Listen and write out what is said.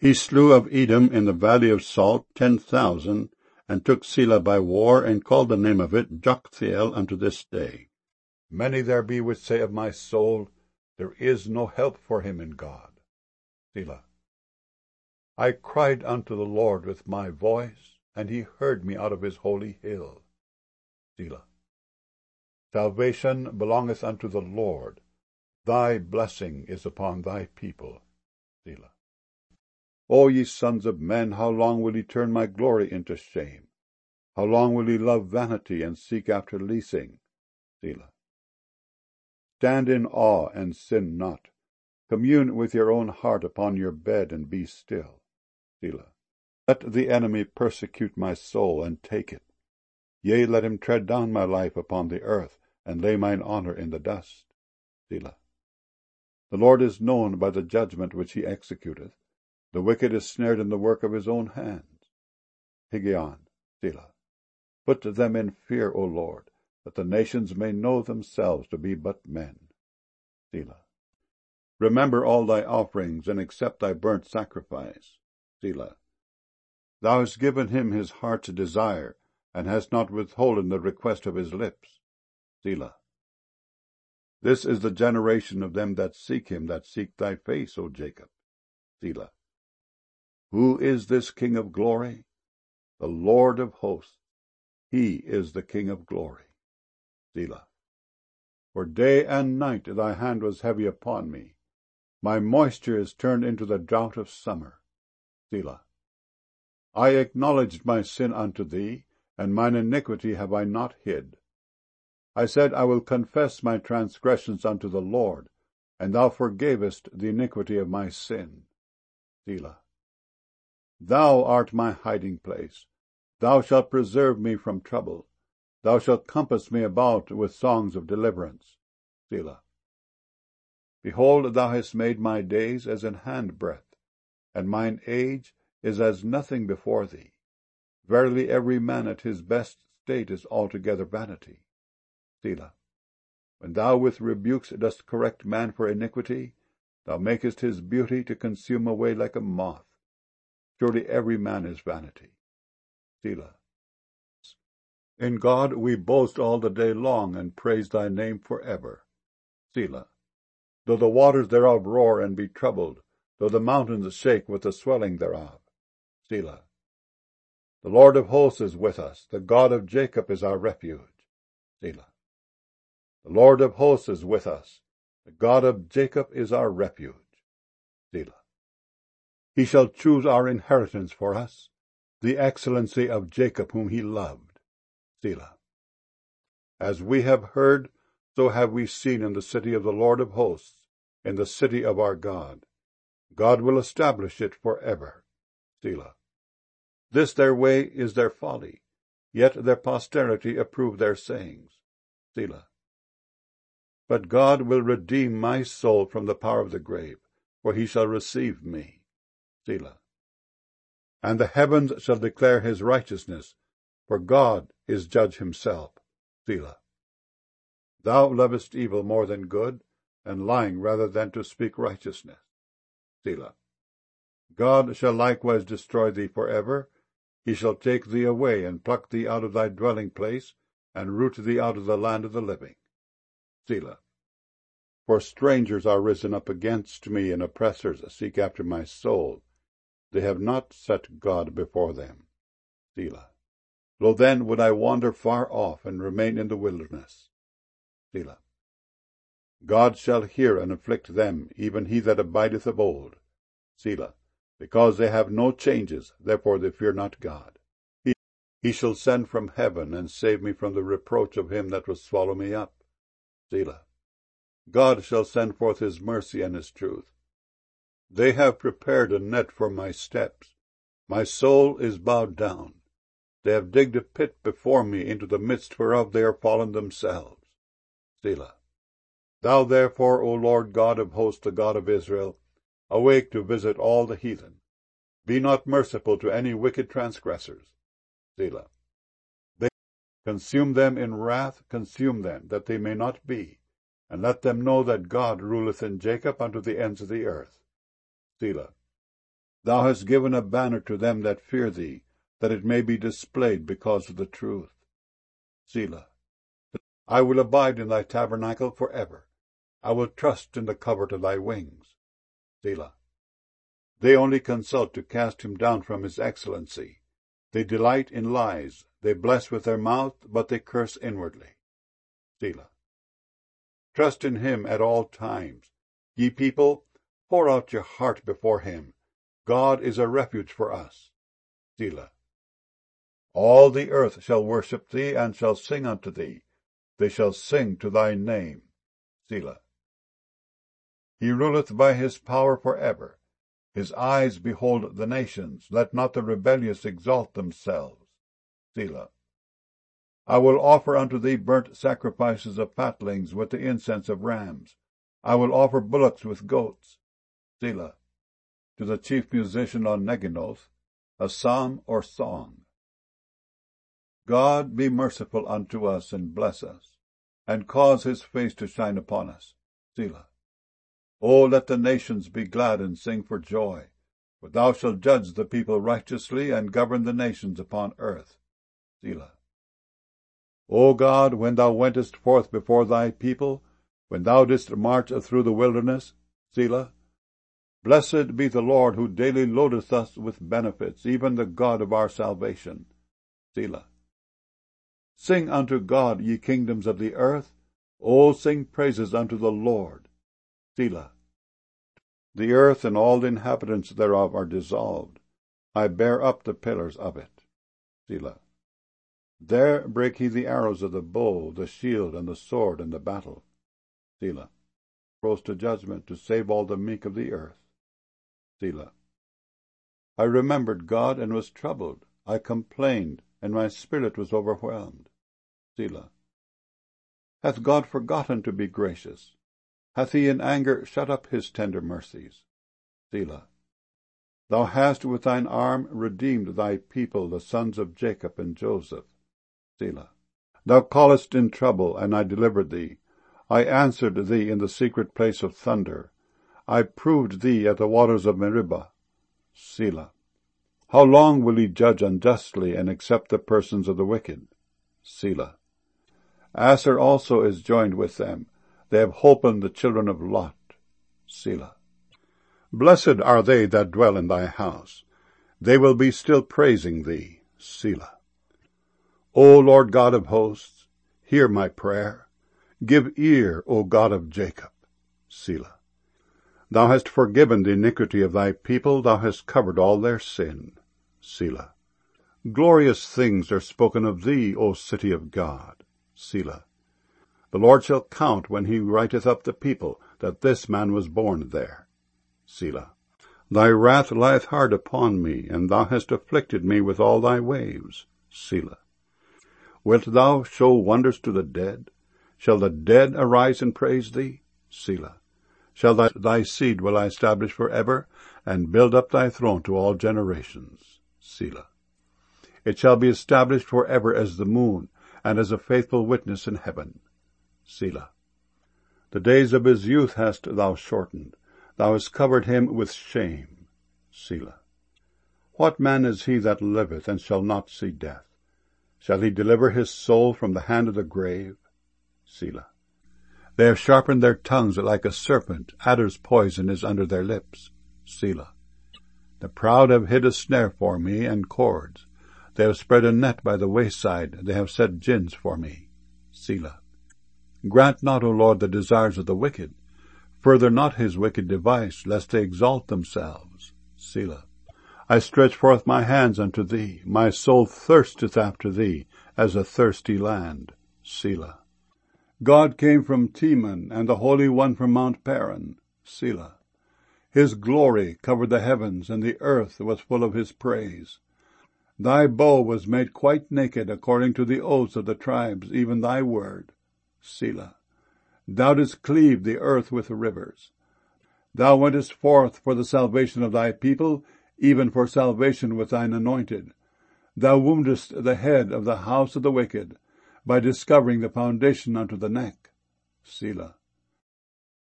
He slew of Edom in the valley of Salt 10,000, and took Selah by war, and called the name of it Joktheel unto this day. Many there be which say of my soul, there is no help for him in God. Selah. I cried unto the Lord with my voice, and he heard me out of his holy hill. Selah. Salvation belongeth unto the Lord. Thy blessing is upon thy people. Selah. O ye sons of men, how long will ye turn my glory into shame? How long will ye love vanity, and seek after leasing? Selah. Stand in awe, and sin not. Commune with your own heart upon your bed, and be still. Selah. Let the enemy persecute my soul, and take it. Yea, let him tread down my life upon the earth, and lay mine honour in the dust. Selah. The Lord is known by the judgment which he executeth. The wicked is snared in the work of his own hands. Higgaion. Selah. Put them in fear, O Lord, that the nations may know themselves to be but men. Selah. Remember all thy offerings, and accept thy burnt sacrifice. Selah. Thou hast given him his heart's desire, and hast not withholden the request of his lips. Selah. This is the generation of them that seek him, that seek thy face, O Jacob. Selah. Who is this King of glory? The Lord of hosts. He is the King of glory. Selah. For day and night thy hand was heavy upon me. My moisture is turned into the drought of summer. Selah. I acknowledged my sin unto thee, and mine iniquity have I not hid. I said, I will confess my transgressions unto the Lord, and thou forgavest the iniquity of my sin. Selah. Thou art my hiding place. Thou shalt preserve me from trouble. Thou shalt compass me about with songs of deliverance. Selah. Behold, thou hast made my days as an handbreadth, and mine age is as nothing before thee. Verily every man at his best state is altogether vanity. Selah. When thou with rebukes dost correct man for iniquity, thou makest his beauty to consume away like a moth. Surely every man is vanity. Selah. In God we boast all the day long, and praise thy name for ever. Selah. Though the waters thereof roar and be troubled, though the mountains shake with the swelling thereof. Selah. The Lord of hosts is with us, the God of Jacob is our refuge. Selah. The Lord of hosts is with us, the God of Jacob is our refuge. Selah. He shall choose our inheritance for us, the excellency of Jacob whom he loved. Selah. As we have heard, so have we seen in the city of the Lord of hosts, in the city of our God. God will establish it for ever. Selah. This their way is their folly, yet their posterity approve their sayings. Selah. But God will redeem my soul from the power of the grave, for he shall receive me. Selah. And the heavens shall declare his righteousness, for God is judge himself. Selah. Thou lovest evil more than good, and lying rather than to speak righteousness. Selah. God shall likewise destroy thee for ever. He shall take thee away, and pluck thee out of thy dwelling place, and root thee out of the land of the living. Selah. For strangers are risen up against me, and oppressors seek after my soul. They have not set God before them. Selah. Lo then would I wander far off, and remain in the wilderness. Selah. God shall hear and afflict them, even he that abideth of old. Selah. Because they have no changes, therefore they fear not God. He shall send from heaven, and save me from the reproach of him that will swallow me up. Selah. God shall send forth his mercy and his truth. They have prepared a net for my steps. My soul is bowed down. They have digged a pit before me, into the midst whereof they are fallen themselves. Selah. Thou therefore, O Lord God of hosts, the God of Israel, awake to visit all the heathen. Be not merciful to any wicked transgressors. Selah. They consume them in wrath, consume them, that they may not be, and let them know that God ruleth in Jacob unto the ends of the earth. Selah. Thou hast given a banner to them that fear thee, that it may be displayed because of the truth. Selah. I will abide in thy tabernacle forever. I will trust in the covert of thy wings. Selah. They only consult to cast him down from his excellency. They delight in lies. They bless with their mouth, but they curse inwardly. Selah. Trust in him at all times. Ye people, pour out your heart before him. God is a refuge for us. Selah. All the earth shall worship thee, and shall sing unto thee. They shall sing to thy name. Selah. He ruleth by his power for ever. His eyes behold the nations. Let not the rebellious exalt themselves. Selah. I will offer unto thee burnt sacrifices of fatlings with the incense of rams. I will offer bullocks with goats. Selah. To the chief musician on Neginoth, a psalm or song. God be merciful unto us, and bless us, and cause his face to shine upon us. Selah. O let the nations be glad and sing for joy, for thou shalt judge the people righteously, and govern the nations upon earth. Selah. O God, when thou wentest forth before thy people, when thou didst march through the wilderness, Selah. Blessed be the Lord, who daily loadeth us with benefits, even the God of our salvation. Selah. Sing unto God, ye kingdoms of the earth. O sing praises unto the Lord. Selah. The earth and all the inhabitants thereof are dissolved. I bear up the pillars of it. Selah. There brake he the arrows of the bow, the shield, and the sword, and the battle. Selah. Rose to judgment to save all the meek of the earth. Selah. I remembered God and was troubled. I complained, and my spirit was overwhelmed. Selah. Hath God forgotten to be gracious? Hath he in anger shut up his tender mercies? Selah. Thou hast with thine arm redeemed thy people, the sons of Jacob and Joseph. Selah. Thou callest in trouble, and I delivered thee. I answered thee in the secret place of thunder. I proved thee at the waters of Meribah. Selah. How long will he judge unjustly, and accept the persons of the wicked? Selah. Aser also is joined with them. They have holpen the children of Lot. Selah. Blessed are they that dwell in thy house. They will be still praising thee. Selah. O Lord God of hosts, hear my prayer. Give ear, O God of Jacob. Selah. Thou hast forgiven the iniquity of thy people. Thou hast covered all their sin. Selah. Glorious things are spoken of thee, O city of God. Selah. The Lord shall count when he writeth up the people, that this man was born there. Selah. Thy wrath lieth hard upon me, and thou hast afflicted me with all thy waves. Selah. Wilt thou show wonders to the dead? Shall the dead arise and praise thee? Selah. Shall thy seed will I establish for ever, and build up thy throne to all generations. Selah. It shall be established for ever as the moon, and as a faithful witness in heaven. Selah. The days of his youth hast thou shortened. Thou hast covered him with shame. Selah. What man is he that liveth, and shall not see death? Shall he deliver his soul from the hand of the grave? Selah. They have sharpened their tongues like a serpent. Adder's poison is under their lips. Selah. The proud have hid a snare for me, and cords. They have spread a net by the wayside. They have set gins for me. Selah. Grant not, O Lord, the desires of the wicked. Further not his wicked device, lest they exalt themselves. Selah. I stretch forth my hands unto thee. My soul thirsteth after thee, as a thirsty land. Selah. God came from Teman, and the Holy One from Mount Paran. Selah. His glory covered the heavens, and the earth was full of his praise. Thy bow was made quite naked, according to the oaths of the tribes, even thy word. Selah. Thou didst cleave the earth with rivers. Thou wentest forth for the salvation of thy people, even for salvation with thine anointed. Thou woundest the head of the house of the wicked, by discovering the foundation unto the neck. Selah.